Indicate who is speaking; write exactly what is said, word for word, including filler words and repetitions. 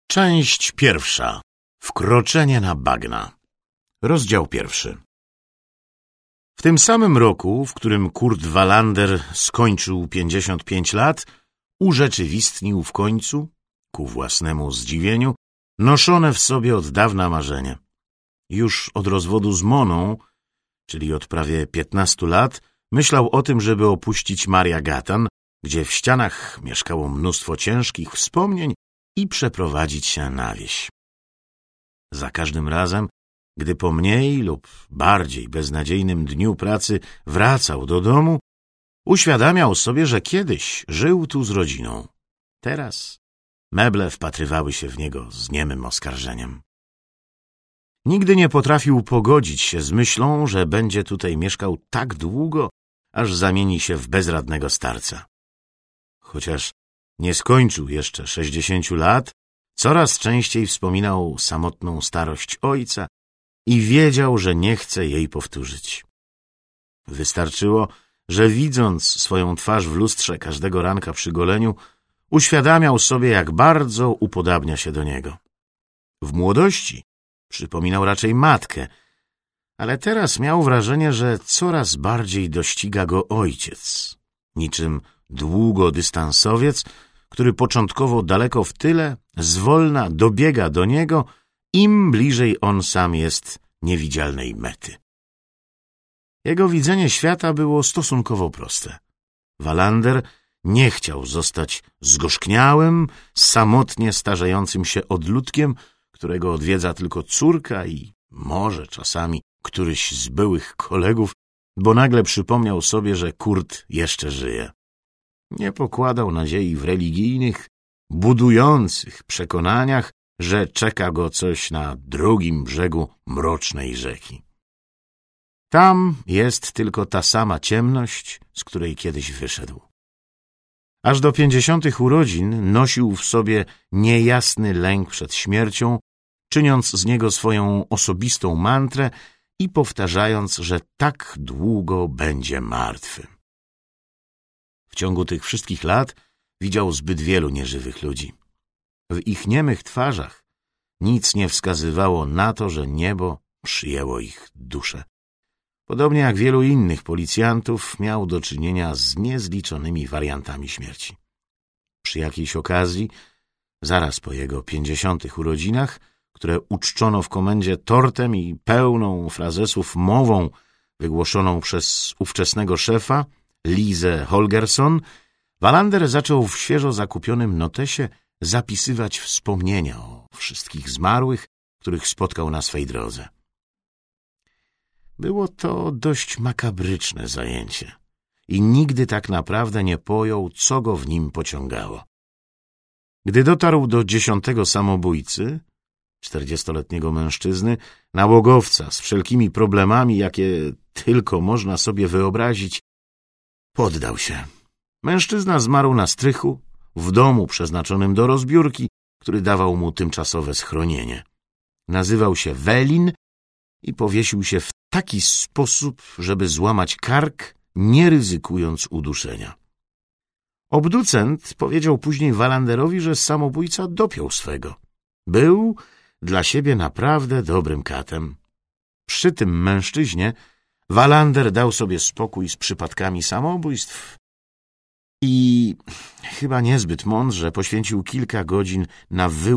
Speaker 1: Część pierwsza. Wkroczenie na bagna. Rozdział pierwszy. W tym samym roku, w którym Kurt Wallander skończył pięćdziesiąt pięć lat, urzeczywistnił w końcu, ku własnemu zdziwieniu, noszone w sobie od dawna marzenie. Już od rozwodu z Moną, czyli od prawie piętnastu lat, myślał o tym, żeby opuścić Maria Gatan, gdzie w ścianach mieszkało mnóstwo ciężkich wspomnień, i przeprowadzić się na wieś. Za każdym razem, gdy po mniej lub bardziej beznadziejnym dniu pracy wracał do domu, uświadamiał sobie, że kiedyś żył tu z rodziną. Teraz meble wpatrywały się w niego z niemym oskarżeniem. Nigdy nie potrafił pogodzić się z myślą, że będzie tutaj mieszkał tak długo, aż zamieni się w bezradnego starca. Chociaż nie skończył jeszcze sześćdziesięciu lat, coraz częściej wspominał samotną starość ojca i wiedział, że nie chce jej powtórzyć. Wystarczyło, że widząc swoją twarz w lustrze każdego ranka przy goleniu, uświadamiał sobie, jak bardzo upodabnia się do niego. W młodości przypominał raczej matkę, ale teraz miał wrażenie, że coraz bardziej dościga go ojciec, niczym długodystansowiec, który początkowo daleko w tyle, zwolna dobiega do niego, im bliżej on sam jest niewidzialnej mety. Jego widzenie świata było stosunkowo proste. Wallander nie chciał zostać zgorzkniałym, samotnie starzejącym się odludkiem, którego odwiedza tylko córka i może czasami któryś z byłych kolegów, bo nagle przypomniał sobie, że Kurt jeszcze żyje. Nie pokładał nadziei w religijnych, budujących przekonaniach, że czeka go coś na drugim brzegu mrocznej rzeki. Tam jest tylko ta sama ciemność, z której kiedyś wyszedł. Aż do pięćdziesiątych urodzin nosił w sobie niejasny lęk przed śmiercią, czyniąc z niego swoją osobistą mantrę i powtarzając, że tak długo będzie martwy. W ciągu tych wszystkich lat widział zbyt wielu nieżywych ludzi. W ich niemych twarzach nic nie wskazywało na to, że niebo przyjęło ich duszę. Podobnie jak wielu innych policjantów miał do czynienia z niezliczonymi wariantami śmierci. Przy jakiejś okazji, zaraz po jego pięćdziesiątych urodzinach, które uczczono w komendzie tortem i pełną frazesów mową wygłoszoną przez ówczesnego szefa, Lizę Holgersson, Wallander zaczął w świeżo zakupionym notesie zapisywać wspomnienia o wszystkich zmarłych, których spotkał na swej drodze. Było to dość makabryczne zajęcie i nigdy tak naprawdę nie pojął, co go w nim pociągało. Gdy dotarł do dziesiątego samobójcy, czterdziestoletniego mężczyzny, nałogowca z wszelkimi problemami, jakie tylko można sobie wyobrazić, poddał się. Mężczyzna zmarł na strychu, w domu przeznaczonym do rozbiórki, który dawał mu tymczasowe schronienie. Nazywał się Welin i powiesił się w taki sposób, żeby złamać kark, nie ryzykując uduszenia. Obducent powiedział później Wallanderowi, że samobójca dopiął swego. Był dla siebie naprawdę dobrym katem. Przy tym mężczyźnie Wallander dał sobie spokój z przypadkami samobójstw i chyba niezbyt mądrze poświęcił kilka godzin na wyłączenie